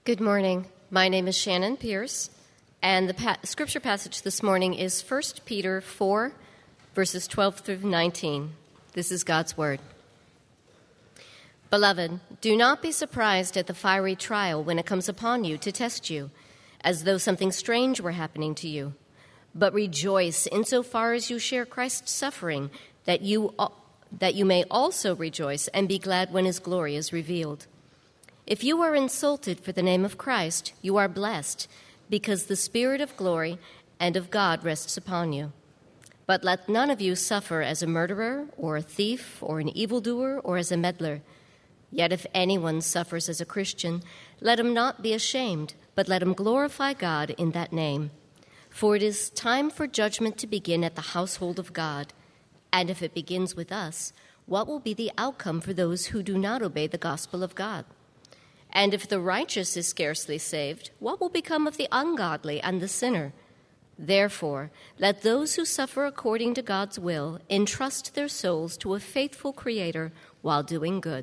Good morning. My name is Shannon Pierce, and the scripture passage this morning is 1 Peter 4, verses 12 through 19. This is God's word. Beloved, do not be surprised at the fiery trial when it comes upon you to test you, as though something strange were happening to you. But rejoice insofar as you share Christ's suffering, that you may also rejoice and be glad when his glory is revealed. If you are insulted for the name of Christ, you are blessed, because the Spirit of glory and of God rests upon you. But let none of you suffer as a murderer, or a thief, or an evildoer, or as a meddler. Yet if anyone suffers as a Christian, let him not be ashamed, but let him glorify God in that name. For it is time for judgment to begin at the household of God. And if it begins with us, what will be the outcome for those who do not obey the gospel of God? And if the righteous is scarcely saved, what will become of the ungodly and the sinner? Therefore, let those who suffer according to God's will entrust their souls to a faithful Creator while doing good.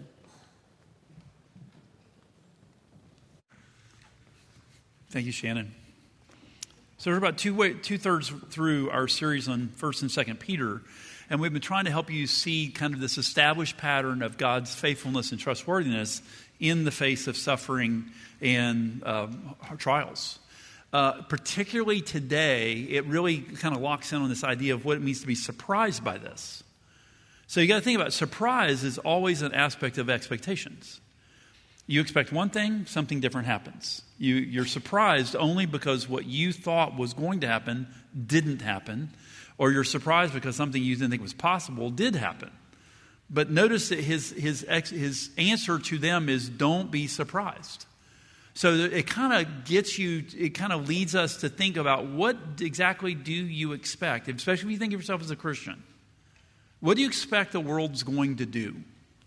Thank you, Shannon. So we're about two-thirds through our series on 1st and 2nd Peter, and we've been trying to help you see kind of this established pattern of God's faithfulness and trustworthiness in the face of suffering and trials. Particularly today, it really kind of locks in on this idea of what it means to be surprised by this. So you got to think about it. Surprise is always an aspect of expectations. You expect one thing, something different happens. You're surprised only because what you thought was going to happen didn't happen, or you're surprised because something you didn't think was possible did happen. But notice that his answer to them is, don't be surprised. So it kind of leads us to think about, what exactly do you expect, especially if you think of yourself as a Christian. What do you expect the world's going to do?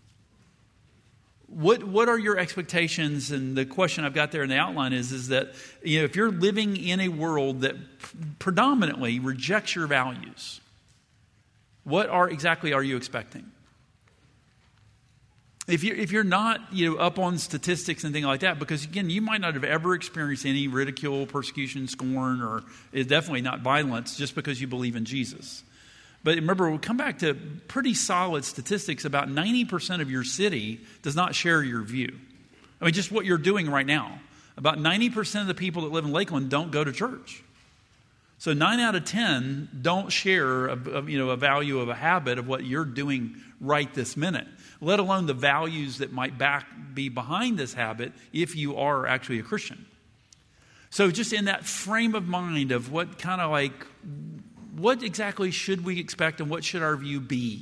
What are your expectations? And the question I've got there in the outline is that, if you're living in a world that predominantly rejects your values, what exactly are you expecting? If you're not up on statistics and things like that, because again, you might not have ever experienced any ridicule, persecution, scorn, or definitely not violence just because you believe in Jesus. But remember, we'll come back to pretty solid statistics. About 90% of your city does not share your view. I mean, just what you're doing right now. About 90% of the people that live in Lakeland don't go to church. So 9 out of 10 don't share a value of a habit of what you're doing right this minute, let alone the values that might be behind this habit if you are actually a Christian. So just in that frame of mind of what exactly should we expect and what should our view be?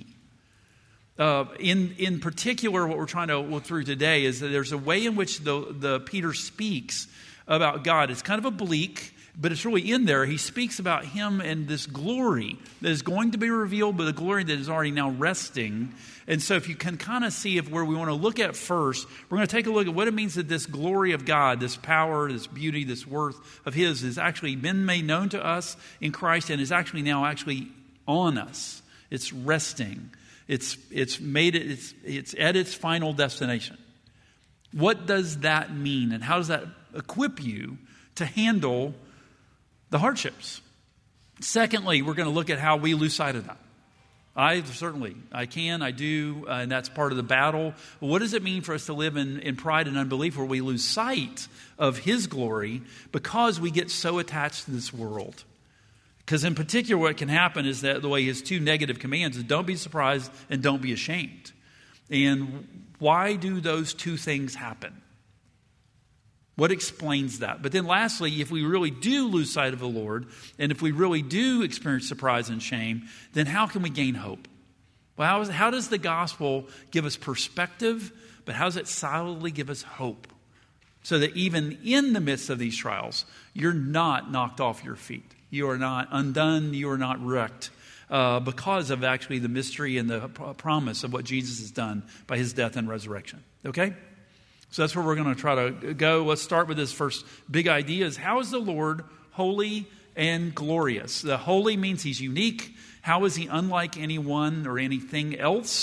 In particular, what we're trying to look through today is that there's a way in which the Peter speaks about God. It's kind of oblique, but it's really in there. He speaks about him and this glory that is going to be revealed, but the glory that is already now resting. And so if you can kind of see where we want to look at first, we're going to take a look at what it means that this glory of God, this power, this beauty, this worth of his has actually been made known to us in Christ and is actually now on us. It's resting. It's at its final destination. What does that mean, and how does that equip you to handle the hardships? Secondly, we're going to look at how we lose sight of that. I do, and that's part of the battle. What does it mean for us to live in pride and unbelief where we lose sight of his glory because we get so attached to this world? Because in particular, what can happen is that the way his two negative commands is don't be surprised and don't be ashamed. And why do those two things happen? What explains that? But then lastly, if we really do lose sight of the Lord, and if we really do experience surprise and shame, then how can we gain hope? Well, how does the gospel give us perspective, but how does it solidly give us hope? So that even in the midst of these trials, you're not knocked off your feet. You are not undone. You are not wrecked because of actually the mystery and the promise of what Jesus has done by his death and resurrection. Okay? So that's where we're going to try to go. Let's start with this first big idea is, how is the Lord holy and glorious? The holy means he's unique. How is he unlike anyone or anything else?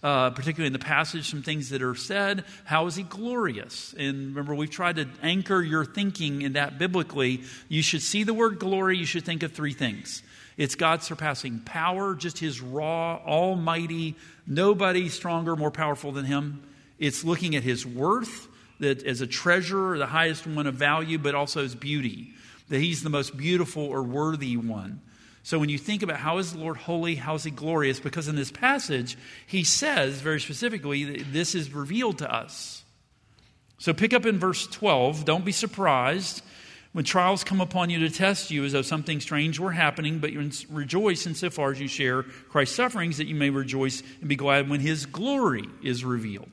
particularly in the passage, some things that are said. How is he glorious? And remember, we've tried to anchor your thinking in that biblically. You should see the word glory. You should think of three things. It's God's surpassing power, just his raw, almighty, nobody stronger, more powerful than him. It's looking at his worth, that as a treasure, the highest one of value, but also his beauty, that he's the most beautiful or worthy one. So when you think about how is the Lord holy, how is he glorious, because in this passage, he says very specifically that this is revealed to us. So pick up in verse 12, don't be surprised when trials come upon you to test you as though something strange were happening, but you rejoice insofar as you share Christ's sufferings, that you may rejoice and be glad when his glory is revealed.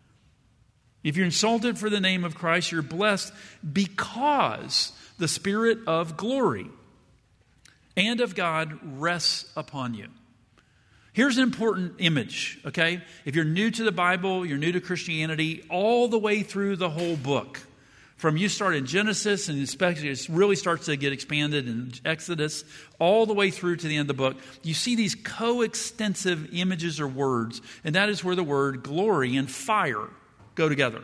If you're insulted for the name of Christ, you're blessed because the Spirit of glory and of God rests upon you. Here's an important image, okay? If you're new to the Bible, you're new to Christianity, all the way through the whole book, from you start in Genesis, and especially it really starts to get expanded in Exodus, all the way through to the end of the book, you see these coextensive images or words, and that is where the word glory and fire go together.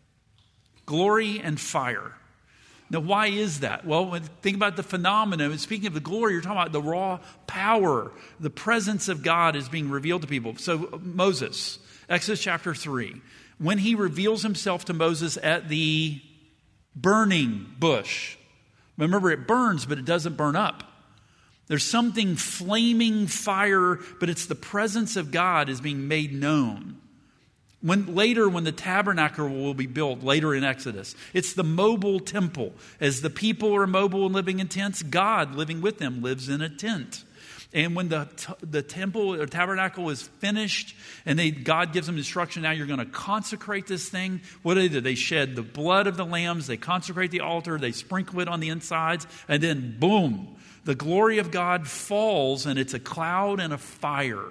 Glory and fire. Now, why is that? Well, think about the phenomenon. Speaking of the glory, you're talking about the raw power. The presence of God is being revealed to people. So Moses, Exodus chapter 3, when he reveals himself to Moses at the burning bush. Remember, it burns, but it doesn't burn up. There's something flaming fire, but it's the presence of God is being made known. When the tabernacle will be built, later in Exodus, it's the mobile temple. As the people are mobile and living in tents, God living with them lives in a tent. And when the temple or tabernacle is finished and God gives them instruction, now you're going to consecrate this thing. What do? They shed the blood of the lambs, they consecrate the altar, they sprinkle it on the insides, and then boom, the glory of God falls, and it's a cloud and a fire.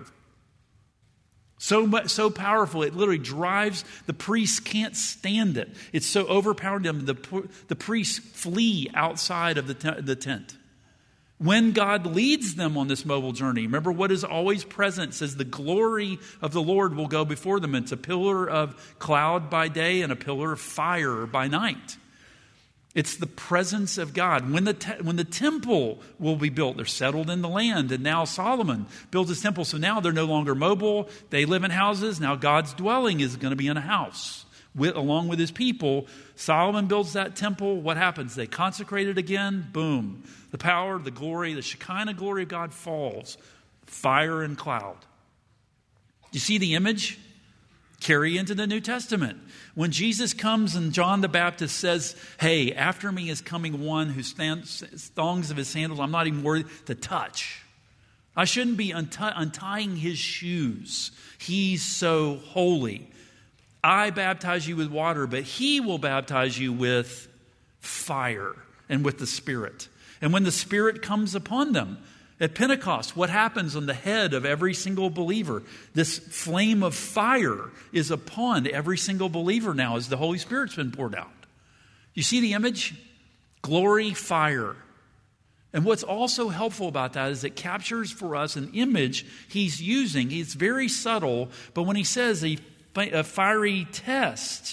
So powerful, it literally drives, the priests can't stand it. It's so overpowering them, the priests flee outside of the tent. When God leads them on this mobile journey, remember what is always present, says the glory of the Lord will go before them. It's a pillar of cloud by day and a pillar of fire by night. It's the presence of God. When the temple will be built, they're settled in the land. And now Solomon builds his temple. So now they're no longer mobile. They live in houses. Now God's dwelling is going to be in a house along with his people. Solomon builds that temple. What happens? They consecrate it again. Boom. The power, the glory, the Shekinah glory of God falls. Fire and cloud. You see the image? Carry into the New Testament. When Jesus comes and John the Baptist says, hey, after me is coming one whose thongs of his sandals I'm not even worthy to touch. I shouldn't be untying his shoes. He's so holy. I baptize you with water, but he will baptize you with fire and with the Spirit. And when the Spirit comes upon them, at Pentecost, what happens on the head of every single believer? This flame of fire is upon every single believer now as the Holy Spirit's been poured out. You see the image? Glory, fire. And what's also helpful about that is it captures for us an image he's using. It's very subtle, but when he says a fiery test,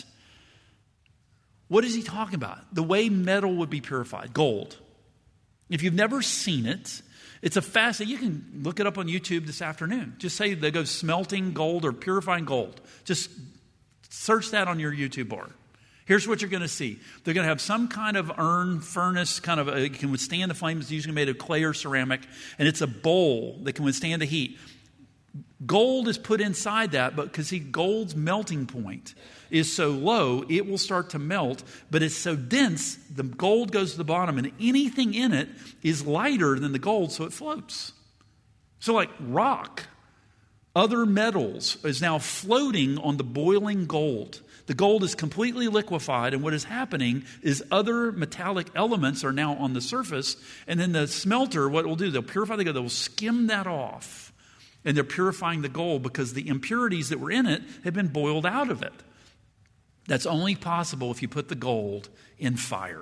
what is he talking about? The way metal would be purified, gold. If you've never seen it, it's a fascinating, you can look it up on YouTube this afternoon. Just say they go smelting gold or purifying gold. Just search that on your YouTube bar. Here's what you're going to see. They're going to have some kind of urn, furnace, it can withstand the flames. It's usually made of clay or ceramic. And it's a bowl that can withstand the heat. Gold is put inside that, but because gold's melting point is so low, it will start to melt, but it's so dense, the gold goes to the bottom, and anything in it is lighter than the gold, so it floats. So like rock, other metals is now floating on the boiling gold. The gold is completely liquefied, and what is happening is other metallic elements are now on the surface, and then the smelter, what it will do, they'll purify the gold, they'll skim that off, and they're purifying the gold because the impurities that were in it have been boiled out of it. That's only possible if you put the gold in fire.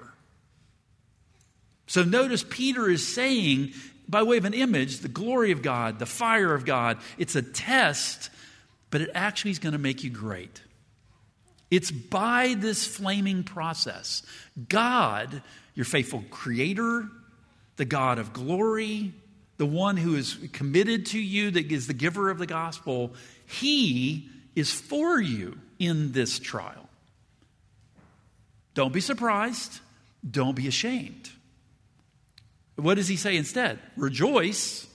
So notice Peter is saying, by way of an image, the glory of God, the fire of God, it's a test but it actually is going to make you great. It's by this flaming process. God, your faithful creator, the God of glory, the one who is committed to you, that is the giver of the gospel, he is for you in this trial. Don't be surprised. Don't be ashamed. What does he say instead? Rejoice,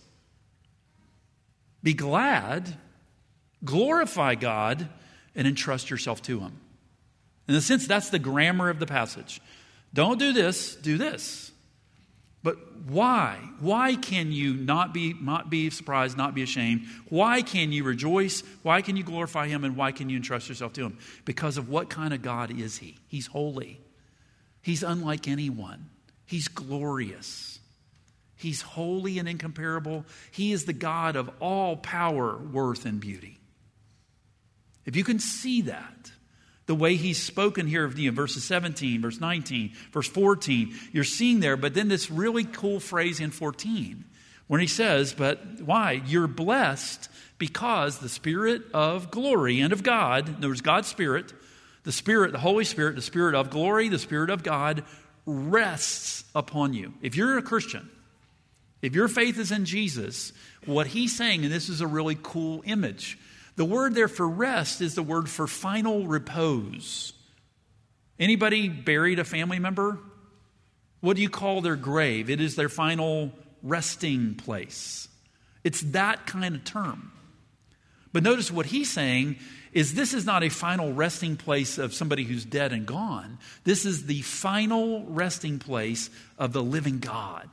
be glad, glorify God, and entrust yourself to him. In a sense, that's the grammar of the passage. Don't do this, do this. But why? Why can you not be surprised, not be ashamed? Why can you rejoice? Why can you glorify him? And why can you entrust yourself to him? Because of what kind of God is he? He's holy. He's unlike anyone. He's glorious. He's holy and incomparable. He is the God of all power, worth, and beauty. If you can see that, the way he's spoken here of verses 17, verse 19, verse 14, you're seeing there, but then this really cool phrase in 14, when he says, but why? You're blessed because the Spirit of glory and of God, there was God's Spirit, the Holy Spirit, the Spirit of glory, the Spirit of God rests upon you. If you're a Christian, if your faith is in Jesus, what he's saying, and this is a really cool image, the word there for rest is the word for final repose. Anybody buried a family member? What do you call their grave? It is their final resting place. It's that kind of term. But notice what he's saying is this is not a final resting place of somebody who's dead and gone. This is the final resting place of the living God.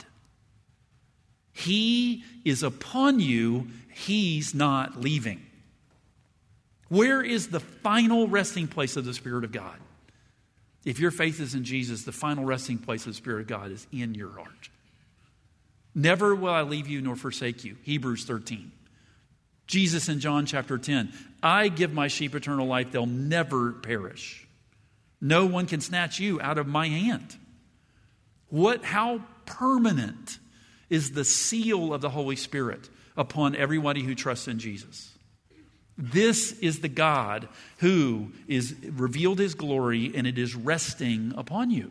He is upon you. He's not leaving. Where is the final resting place of the Spirit of God? If your faith is in Jesus, the final resting place of the Spirit of God is in your heart. Never will I leave you nor forsake you. Hebrews 13. Jesus in John chapter 10. I give my sheep eternal life. They'll never perish. No one can snatch you out of my hand. How permanent is the seal of the Holy Spirit upon everybody who trusts in Jesus? This is the God who is revealed his glory, and it is resting upon you.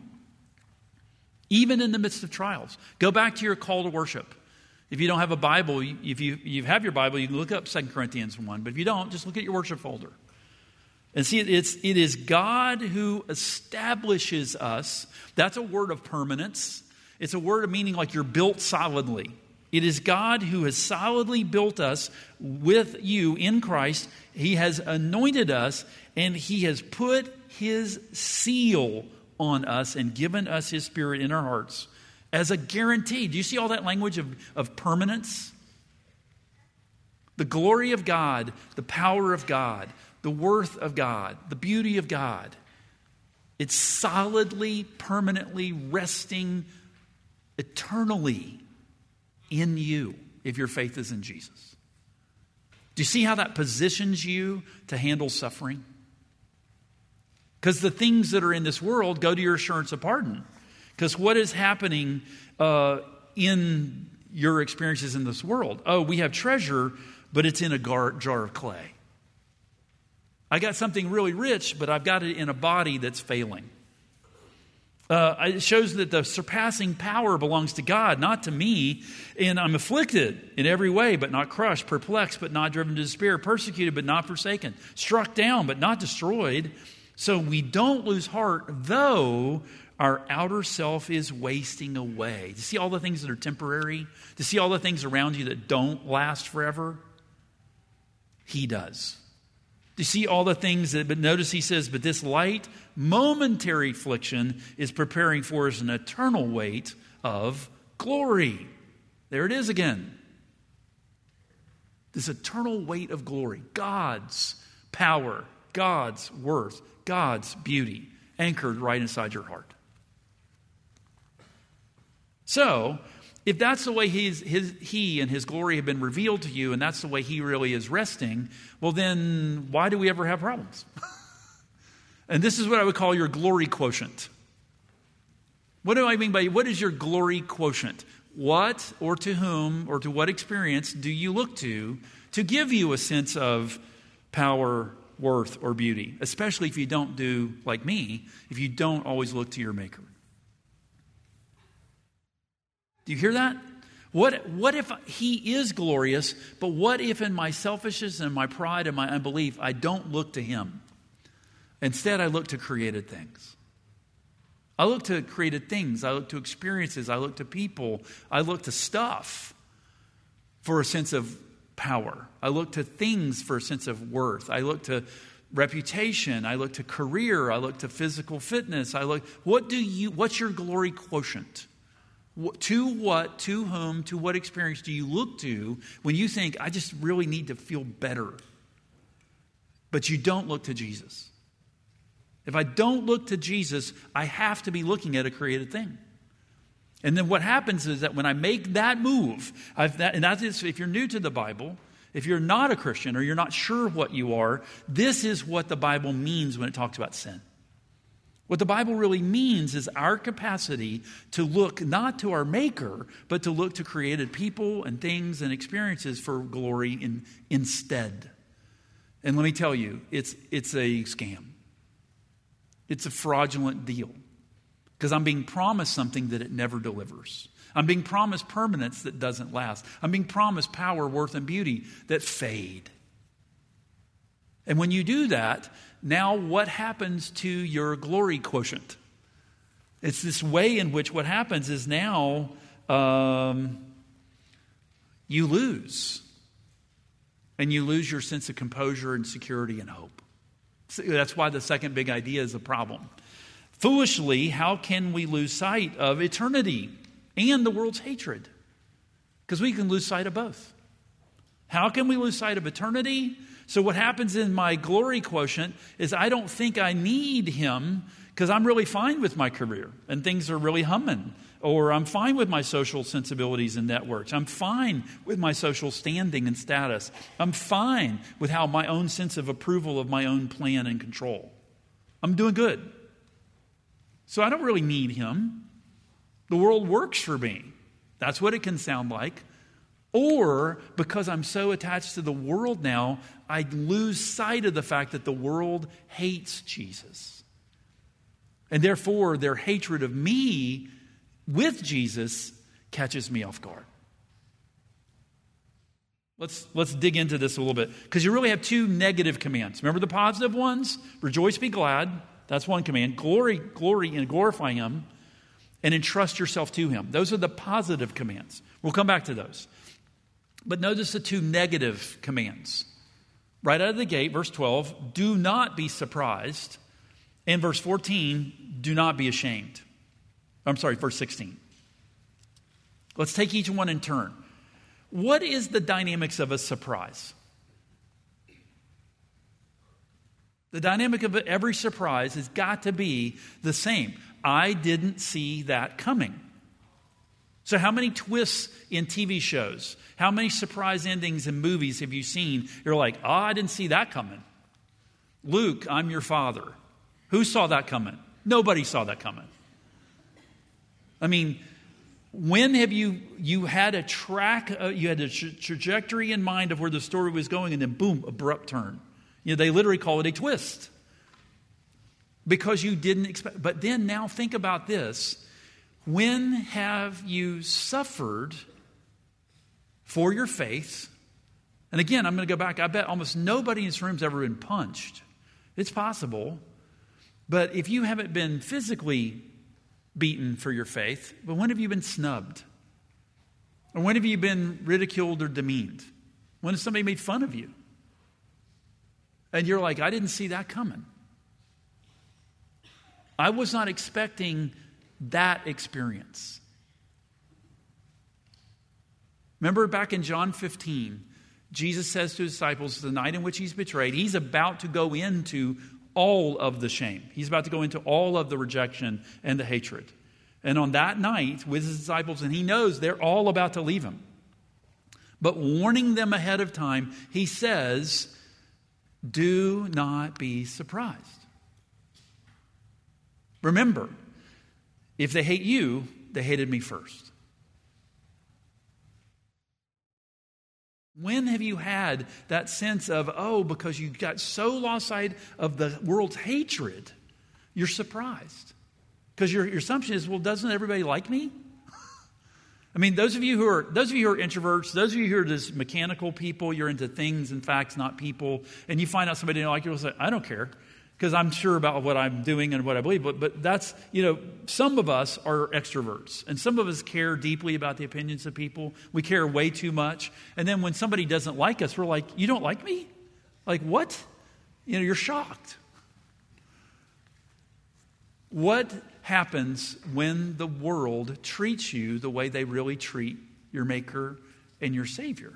Even in the midst of trials. Go back to your call to worship. If you don't have a Bible, if you have your Bible, you can look up 2 Corinthians 1. But if you don't, just look at your worship folder. And see, it is God who establishes us. That's a word of permanence. It's a word of meaning like you're built solidly. It is God who has solidly built us with you in Christ. He has anointed us, and he has put his seal on us and given us his Spirit in our hearts as a guarantee. Do you see all that language of permanence? The glory of God, the power of God, the worth of God, the beauty of God. It's solidly, permanently resting eternally in you if your faith is in Jesus. Do you see how that positions you to handle suffering? Because the things that are in this world go to your assurance of pardon. Because what is happening in your experiences in this world? Oh, we have treasure, but it's in a jar of clay. I got something really rich, but I've got it in a body that's failing. It shows that the surpassing power belongs to God, not to me. And I'm afflicted in every way, but not crushed, perplexed, but not driven to despair, persecuted, but not forsaken, struck down, but not destroyed. So we don't lose heart, though our outer self is wasting away. To see all the things that are temporary, to see all the things around you that don't last forever, he does. You see all the things that, but notice he says, but this light, momentary affliction is preparing for us an eternal weight of glory. There it is again. This eternal weight of glory. God's power, God's worth, God's beauty, anchored right inside your heart. So, if that's the way he and his glory have been revealed to you, and that's the way he really is resting, well then, why do we ever have problems? And this is what I would call your glory quotient. What do I mean by, what is your glory quotient? What or to whom or to what experience do you look to give you a sense of power, worth, or beauty, especially if you don't do like me, if you don't always look to your Maker. Do you hear that? What if he is glorious, but what if in my selfishness and my pride and my unbelief, I don't look to him? Instead, I look to created things. I look to created things. I look to experiences. I look to people. I look to stuff for a sense of power. I look to things for a sense of worth. I look to reputation. I look to career. I look to physical fitness. What's your glory quotient? To what, to whom, to what experience do you look to when you think, I just really need to feel better? But you don't look to Jesus. If I don't look to Jesus, I have to be looking at a created thing. And then what happens is that when I make that move, and that is, if you're new to the Bible, if you're not a Christian or you're not sure what you are, this is what the Bible means when it talks about sin. What the Bible really means is our capacity to look not to our Maker, but to look to created people and things and experiences for glory instead. And let me tell you, it's a scam. It's a fraudulent deal. Because I'm being promised something that it never delivers. I'm being promised permanence that doesn't last. I'm being promised power, worth, and beauty that fade. And when you do that, now what happens to your glory quotient? It's this way in which what happens is now you lose. And you lose your sense of composure and security and hope. So that's why the second big idea is a problem. Foolishly, how can we lose sight of eternity and the world's hatred? Because we can lose sight of both. How can we lose sight of eternity? So what happens in my glory quotient is I don't think I need him because I'm really fine with my career and things are really humming. Or I'm fine with my social sensibilities and networks. I'm fine with my social standing and status. I'm fine with how my own sense of approval of my own plan and control. I'm doing good. So I don't really need him. The world works for me. That's what it can sound like. Or because I'm so attached to the world now, I lose sight of the fact that the world hates Jesus. And therefore, their hatred of me with Jesus catches me off guard. Let's dig into this a little bit. Because you really have two negative commands. Remember the positive ones? Rejoice, be glad. That's one command. Glory and glorify him. And entrust yourself to him. Those are the positive commands. We'll come back to those. But notice the two negative commands. Right out of the gate, verse 12, do not be surprised. And verse 14, do not be ashamed. Verse 16. Let's take each one in turn. What is the dynamics of a surprise? The dynamic of every surprise has got to be the same. I didn't see that coming. So how many twists in TV shows, how many surprise endings in movies have you seen? You're like, I didn't see that coming. Luke, I'm your father. Who saw that coming? Nobody saw that coming. I mean, when have you had a track, you had a trajectory in mind of where the story was going and then boom, abrupt turn. They literally call it a twist. Because you didn't expect. But then now think about this. When have you suffered for your faith? And again, I'm going to go back. I bet almost nobody in this room has ever been punched. It's possible. But if you haven't been physically beaten for your faith, but when have you been snubbed? Or when have you been ridiculed or demeaned? When has somebody made fun of you? And you're like, I didn't see that coming. I was not expecting that experience. Remember back in John 15, Jesus says to his disciples, the night in which he's betrayed, he's about to go into all of the shame. He's about to go into all of the rejection and the hatred. And on that night with his disciples, and he knows they're all about to leave him. But warning them ahead of time, he says, do not be surprised. Remember, if they hate you, they hated me first. When have you had that sense of, because you got so lost sight of the world's hatred, you're surprised? Because your assumption is, well, doesn't everybody like me? I mean, those of you who are introverts, those of you who are just mechanical people, you're into things and facts, not people, and you find out somebody didn't like you, you'll say, I don't care, because I'm sure about what I'm doing and what I believe. But that's, some of us are extroverts, and some of us care deeply about the opinions of people. We care way too much. And then when somebody doesn't like us, we're like, you don't like me? Like, what? You're shocked. What happens when the world treats you the way they really treat your Maker and your Savior?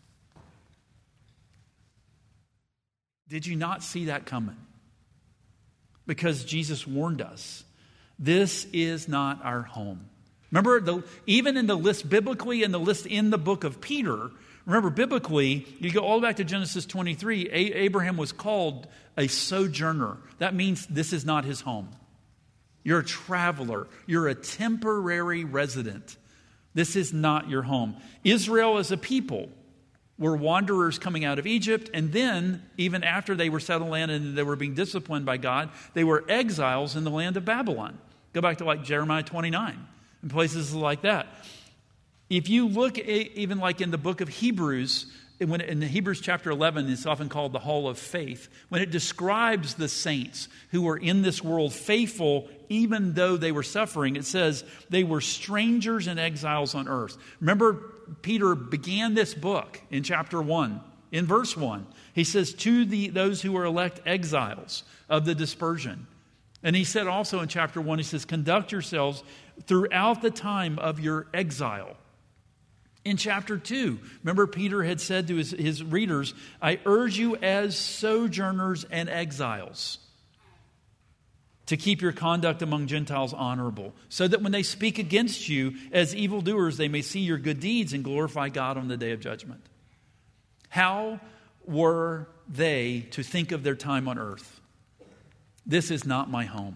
Did you not see that coming? Because Jesus warned us, this is not our home. Remember, even in the list biblically and the list in the book of Peter, remember biblically, you go all the way back to Genesis 23, Abraham was called a sojourner. That means this is not his home. You're a traveler. You're a temporary resident. This is not your home. Israel as a people were wanderers coming out of Egypt, and then, even after they were settled in and they were being disciplined by God, they were exiles in the land of Babylon. Go back to Jeremiah 29 and places like that. If you look even like in the book of Hebrews, in Hebrews chapter 11, it's often called the Hall of Faith. When it describes the saints who were in this world faithful, even though they were suffering, it says they were strangers and exiles on earth. Remember, Peter began this book in chapter 1, in verse 1. He says, to those who are elect exiles of the dispersion. And he said also in chapter 1, he says, conduct yourselves throughout the time of your exile. In chapter 2, remember Peter had said to his readers, I urge you as sojourners and exiles to keep your conduct among Gentiles honorable, so that when they speak against you as evildoers, they may see your good deeds and glorify God on the day of judgment. How were they to think of their time on earth? This is not my home.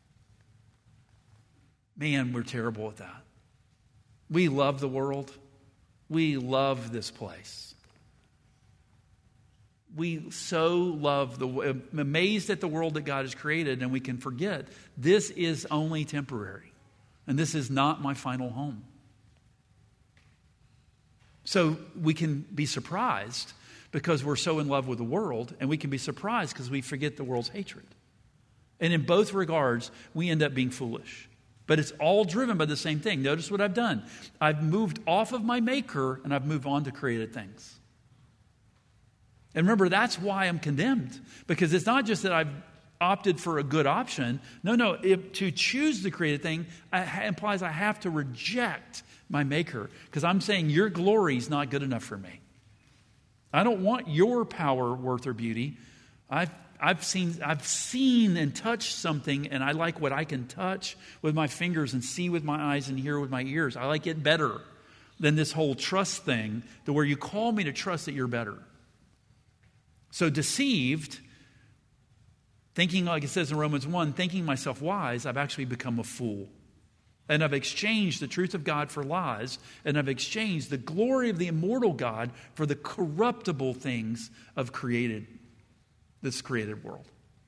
Man, we're terrible at that. We love the world. We love this place. We so love amazed at the world that God has created, and we can forget this is only temporary, and this is not my final home. So we can be surprised because we're so in love with the world, and we can be surprised because we forget the world's hatred. And in both regards, we end up being foolish. But it's all driven by the same thing. Notice what I've done. I've moved off of my Maker, and I've moved on to created things. And remember, that's why I'm condemned. Because it's not just that I've opted for a good option. No. To choose the created thing implies I have to reject my Maker. Because I'm saying your glory is not good enough for me. I don't want your power, worth, or beauty. I've seen and touched something, and I like what I can touch with my fingers and see with my eyes and hear with my ears. I like it better than this whole trust thing, to where you call me to trust that you're better. So deceived, thinking, like it says in Romans 1, thinking myself wise, I've actually become a fool. And I've exchanged the truth of God for lies, and I've exchanged the glory of the immortal God for the corruptible things of this created world.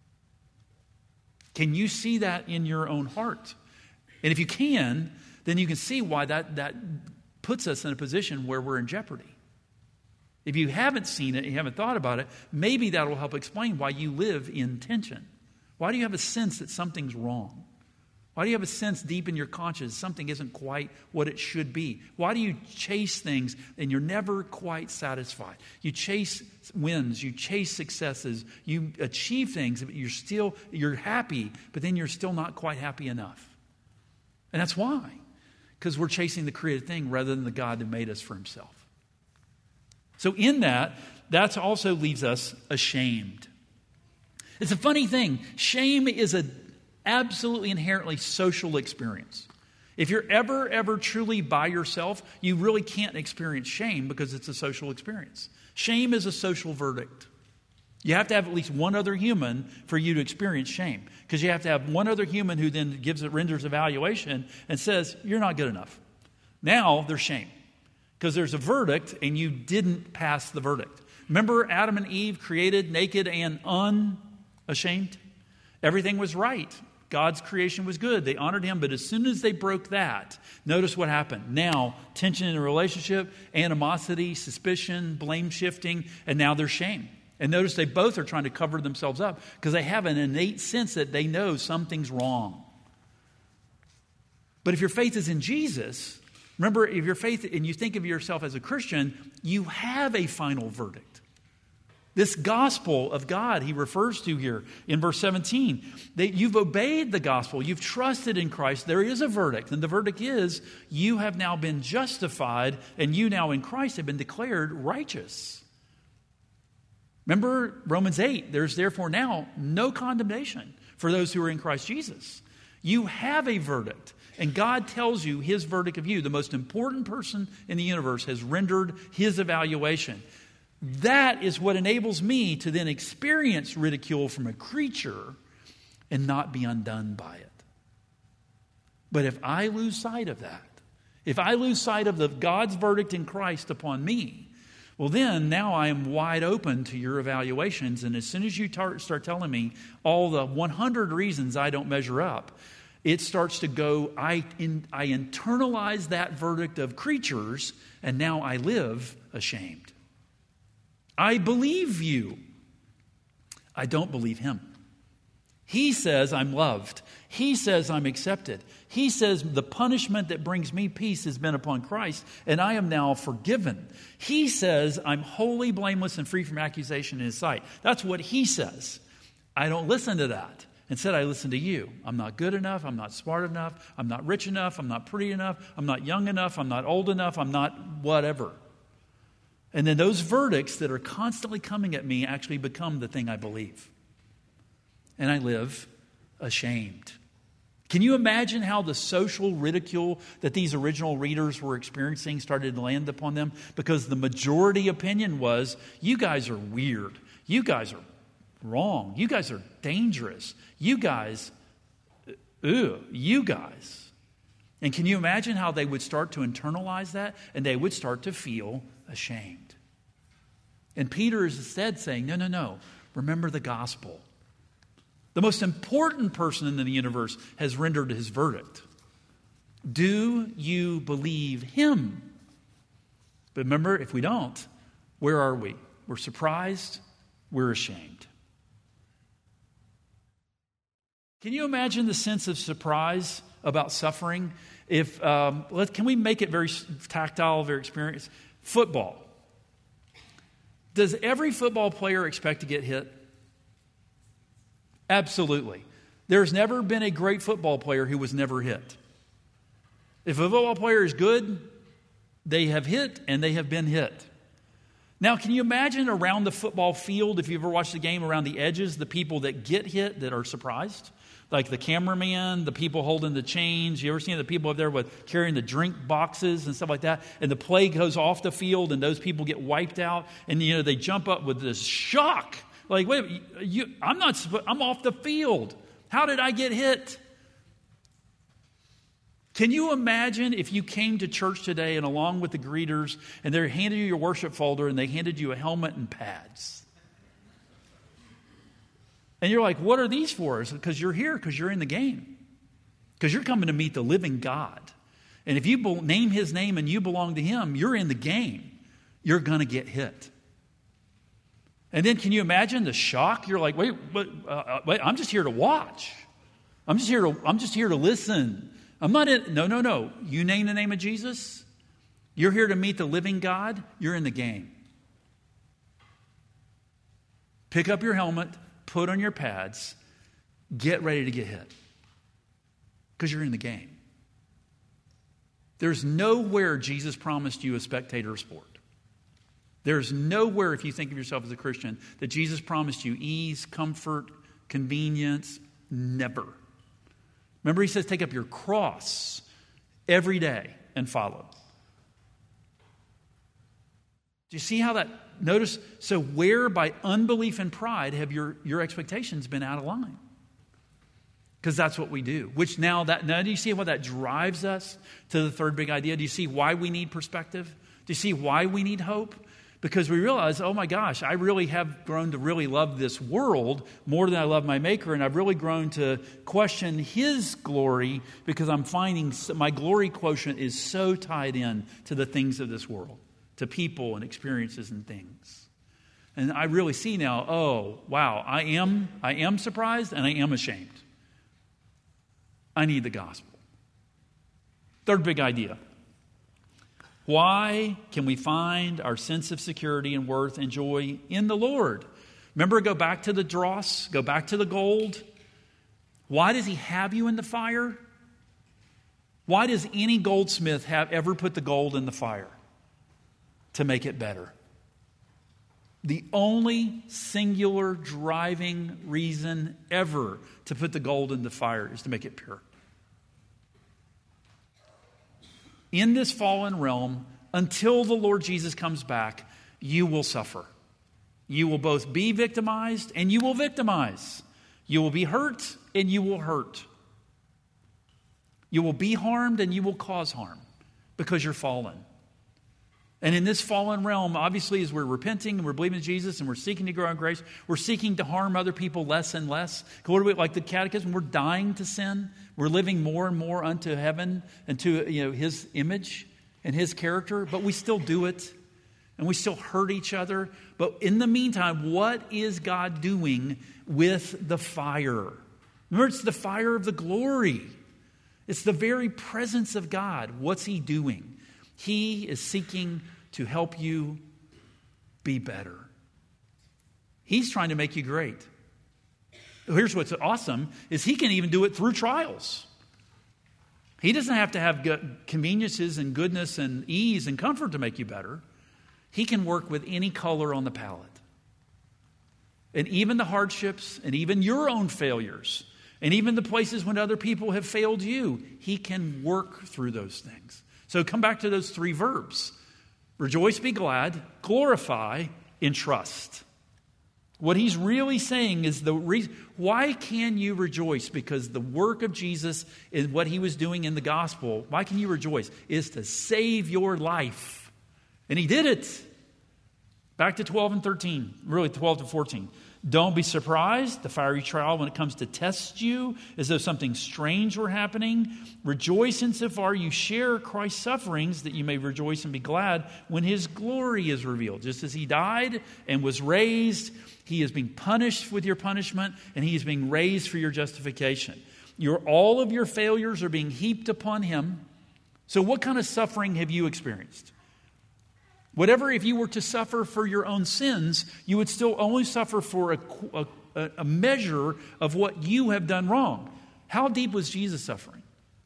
Can you see that in your own heart? And if you can, then you can see why that puts us in a position where we're in jeopardy. If you haven't seen it, you haven't thought about it, maybe that will help explain why you live in tension. Why do you have a sense that something's wrong? Why do you have a sense deep in your conscience something isn't quite what it should be? Why do you chase things and you're never quite satisfied? You chase wins, you chase successes, you achieve things, but you're happy, but then you're still not quite happy enough. And that's why. Because we're chasing the created thing rather than the God that made us for himself. So in that also leaves us ashamed. It's a funny thing. Shame is an absolutely inherently social experience. If you're ever truly by yourself, you really can't experience shame because it's a social experience. Shame is a social verdict. You have to have at least one other human for you to experience shame, because you have to have one other human who then renders evaluation and says, you're not good enough. Now there's shame. because there's a verdict and you didn't pass the verdict. Remember Adam and Eve created naked and unashamed? Everything was right. God's creation was good. They honored him. But as soon as they broke that, notice what happened. Now, tension in a relationship, animosity, suspicion, blame shifting, and now there's shame. And notice they both are trying to cover themselves up because they have an innate sense that they know something's wrong. But if your faith is in Jesus, remember, if your faith and you think of yourself as a Christian, you have a final verdict. This gospel of God he refers to here in verse 17. That you've obeyed the gospel. You've trusted in Christ. There is a verdict. And the verdict is you have now been justified and you now in Christ have been declared righteous. Remember Romans 8. There's therefore now no condemnation for those who are in Christ Jesus. You have a verdict. And God tells you his verdict of you. The most important person in the universe has rendered his evaluation. That is what enables me to then experience ridicule from a creature and not be undone by it. But if I lose sight of that, if I lose sight of God's verdict in Christ upon me, well then now I am wide open to your evaluations. And as soon as you start telling me all the 100 reasons I don't measure up, it starts to go, I internalize that verdict of creatures and now I live ashamed. I believe you. I don't believe him. He says I'm loved. He says I'm accepted. He says the punishment that brings me peace has been upon Christ, and I am now forgiven. He says I'm wholly blameless and free from accusation in his sight. That's what he says. I don't listen to that. Instead, I listen to you. I'm not good enough. I'm not smart enough. I'm not rich enough. I'm not pretty enough. I'm not young enough. I'm not old enough. I'm not whatever. And then those verdicts that are constantly coming at me actually become the thing I believe. And I live ashamed. Can you imagine how the social ridicule that these original readers were experiencing started to land upon them? Because the majority opinion was, you guys are weird. You guys are wrong. You guys are dangerous. You guys. And can you imagine how they would start to internalize that? And they would start to feel ashamed. And Peter is instead saying, no. Remember the gospel. The most important person in the universe has rendered his verdict. Do you believe him? But remember, if we don't, where are we? We're surprised. We're ashamed. Can you imagine the sense of surprise about suffering? Can we make it very tactile, very experienced? Football. Does every football player expect to get hit? Absolutely. There's never been a great football player who was never hit. If a football player is good, they have hit and they have been hit. Now, can you imagine around the football field, if you ever watched the game, around the edges, the people that get hit that are surprised? Like the cameraman, the people holding the chains. You ever seen the people up there with carrying the drink boxes and stuff like that? And the play goes off the field and those people get wiped out. And, they jump up with this shock. Like, wait, I'm off the field. How did I get hit? Can you imagine if you came to church today and along with the greeters and they handed you your worship folder and they handed you a helmet and pads? And you're like, what are these for? It's because you're here, because you're in the game. Because you're coming to meet the living God. And if you name his name and you belong to him, you're in the game. You're going to get hit. And then can you imagine the shock? You're like, wait, I'm just here to watch. I'm just here to listen. I'm not in. No. You name the name of Jesus. You're here to meet the living God. You're in the game. Pick up your helmet. Put on your pads, get ready to get hit. Because you're in the game. There's nowhere Jesus promised you a spectator sport. There's nowhere, if you think of yourself as a Christian, that Jesus promised you ease, comfort, convenience. Never. Remember, he says, take up your cross every day and follow. Do you see how that, notice, so where by unbelief and pride have your expectations been out of line? Because that's what we do. Now do you see how that drives us to the third big idea? Do you see why we need perspective? Do you see why we need hope? Because we realize, oh my gosh, I really have grown to really love this world more than I love my Maker, and I've really grown to question His glory because I'm finding my glory quotient is so tied in to the things of this world, to people and experiences and things. And I really see now, oh, wow, I am surprised and I am ashamed. I need the gospel. Third big idea. Why can we find our sense of security and worth and joy in the Lord? Remember, go back to the dross, go back to the gold. Why does He have you in the fire? Why does any goldsmith ever put the gold in the fire? To make it better. The only singular driving reason ever to put the gold in the fire is to make it pure. In this fallen realm, until the Lord Jesus comes back, you will suffer. You will both be victimized and you will victimize. You will be hurt and you will hurt. You will be harmed and you will cause harm because you're fallen. And in this fallen realm, obviously, as we're repenting and we're believing in Jesus and we're seeking to grow in grace, we're seeking to harm other people less and less. What do we, like the Catechism, we're dying to sin. We're living more and more unto heaven and to His image and His character, but we still do it and we still hurt each other. But in the meantime, what is God doing with the fire? Remember, it's the fire of the glory. It's the very presence of God. What's He doing? He is seeking to help you be better. He's trying to make you great. Here's what's awesome, is He can even do it through trials. He doesn't have to have conveniences and goodness and ease and comfort to make you better. He can work with any color on the palette. And even the hardships and even your own failures and even the places when other people have failed you, He can work through those things. So come back to those three verbs. Rejoice, be glad, glorify, entrust. What He's really saying is the reason. Why can you rejoice? Because the work of Jesus and what He was doing in the gospel, why can you rejoice? Is to save your life. And He did it. Back to 12 and 13, really 12 to 14. Don't be surprised, the fiery trial, when it comes to test you, as though something strange were happening. Rejoice insofar you share Christ's sufferings, that you may rejoice and be glad when His glory is revealed. Just as He died and was raised, He is being punished with your punishment, and He is being raised for your justification. All of your failures are being heaped upon Him. So what kind of suffering have you experienced? Whatever, if you were to suffer for your own sins, you would still only suffer for a measure of what you have done wrong. How deep was Jesus suffering?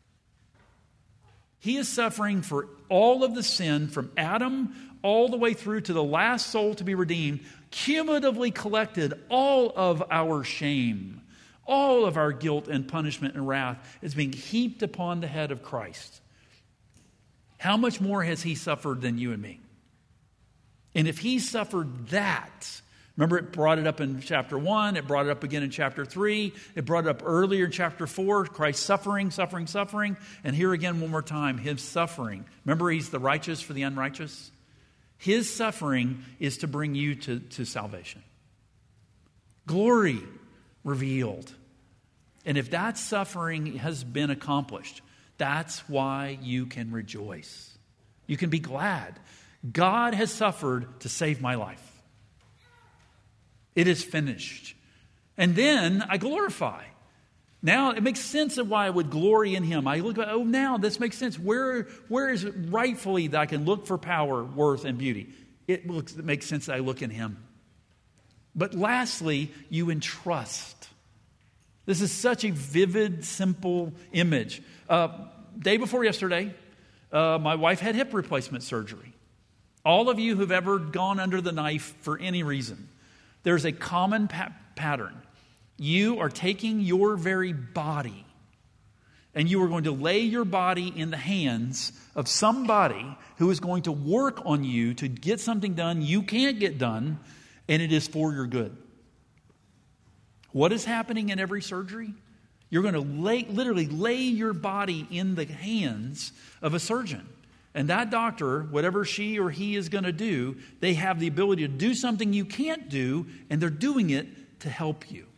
He is suffering for all of the sin from Adam all the way through to the last soul to be redeemed, cumulatively collected all of our shame, all of our guilt and punishment and wrath is being heaped upon the head of Christ. How much more has He suffered than you and me? And if He suffered that, remember it brought it up in chapter 1, it brought it up again in chapter 3, it brought it up earlier in chapter 4, Christ suffering. And here again one more time, His suffering. Remember, He's the righteous for the unrighteous? His suffering is to bring you to salvation. Glory revealed. And if that suffering has been accomplished, that's why you can rejoice. You can be glad. God has suffered to save my life. It is finished. And then I glorify. Now it makes sense of why I would glory in Him. I look at, oh, now this makes sense. Where is it rightfully that I can look for power, worth, and beauty? It makes sense that I look in Him. But lastly, you entrust. This is such a vivid, simple image. Day before yesterday, my wife had hip replacement surgery. All of you who've ever gone under the knife for any reason, there's a common pattern. You are taking your very body and you are going to lay your body in the hands of somebody who is going to work on you to get something done you can't get done, and it is for your good. What is happening in every surgery? You're going to literally lay your body in the hands of a surgeon. And that doctor, whatever she or he is going to do, they have the ability to do something you can't do, and they're doing it to help you.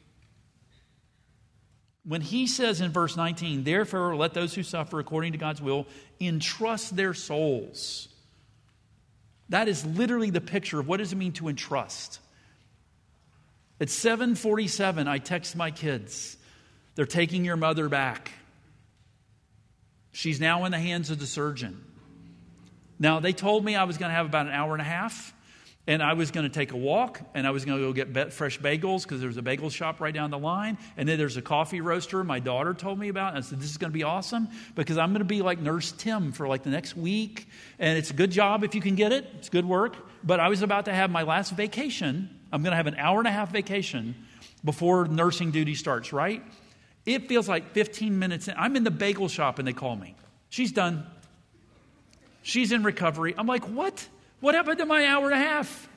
When he says in verse 19, therefore let those who suffer according to God's will entrust their souls. That is literally the picture of what does it mean to entrust. At 7:47, I text my kids. They're taking your mother back. She's now in the hands of the surgeon. Now, they told me I was going to have about an hour and a half, and I was going to take a walk, and I was going to go get fresh bagels because there's a bagel shop right down the line, and then there's a coffee roaster my daughter told me about, and I said, this is going to be awesome because I'm going to be like Nurse Tim for like the next week, and it's a good job if you can get it. It's good work, but I was about to have my last vacation. I'm going to have an hour and a half vacation before nursing duty starts, right? It feels like 15 minutes in. I'm in the bagel shop, and they call me. She's done. She's in recovery. I'm like, what? What happened to my hour and a half?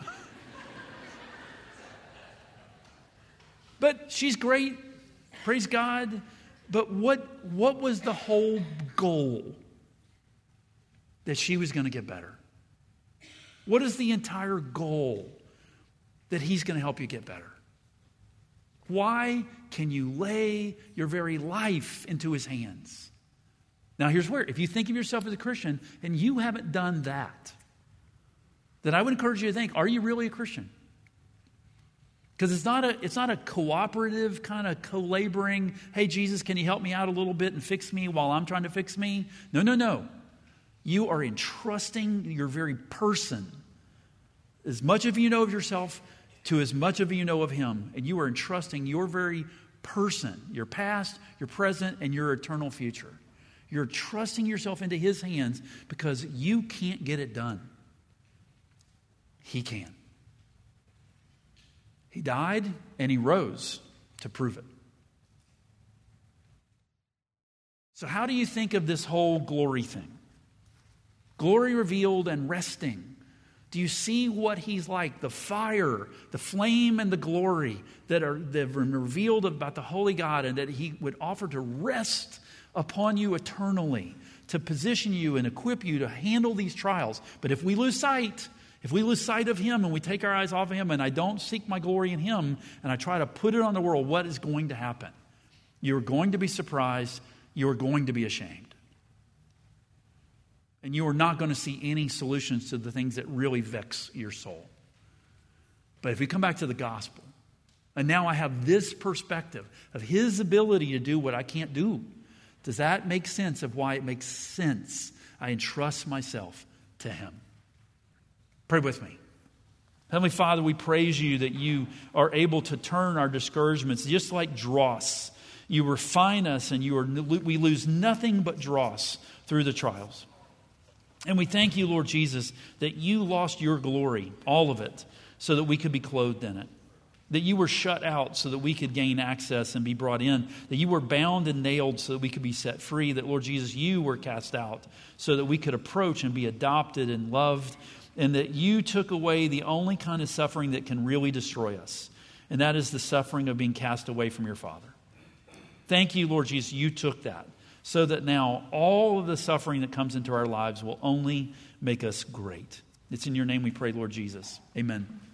But she's great. Praise God. But what was the whole goal? That she was going to get better. What is the entire goal? That he's going to help you get better. Why can you lay your very life into his hands? Now here's where, if you think of yourself as a Christian and you haven't done that, then I would encourage you to think, are you really a Christian? Because it's not a cooperative kind of co-laboring, hey, Jesus, can you help me out a little bit and fix me while I'm trying to fix me? No. You are entrusting your very person, as much of you know of yourself to as much of you know of him. And you are entrusting your very person, your past, your present, and your eternal future. You're trusting yourself into his hands because you can't get it done. He can. He died and he rose to prove it. So how do you think of this whole glory thing? Glory revealed and resting. Do you see what he's like? The fire, the flame, and the glory that are revealed about the holy God, and that he would offer to rest upon you eternally, to position you and equip you to handle these trials. But if we lose sight of him and we take our eyes off of him, and I don't seek my glory in him, and I try to put it on the world, what is going to happen? You're going to be surprised. You're going to be ashamed. And you are not going to see any solutions to the things that really vex your soul. But if we come back to the gospel, and now I have this perspective of his ability to do what I can't do, does that make sense of why it makes sense? I entrust myself to him. Pray with me. Heavenly Father, we praise you that you are able to turn our discouragements just like dross. You refine us, and we lose nothing but dross through the trials. And we thank you, Lord Jesus, that you lost your glory, all of it, so that we could be clothed in it. That you were shut out so that we could gain access and be brought in. That you were bound and nailed so that we could be set free. That, Lord Jesus, you were cast out so that we could approach and be adopted and loved. And that you took away the only kind of suffering that can really destroy us. And that is the suffering of being cast away from your Father. Thank you, Lord Jesus, you took that. So that now all of the suffering that comes into our lives will only make us great. It's in your name we pray, Lord Jesus. Amen.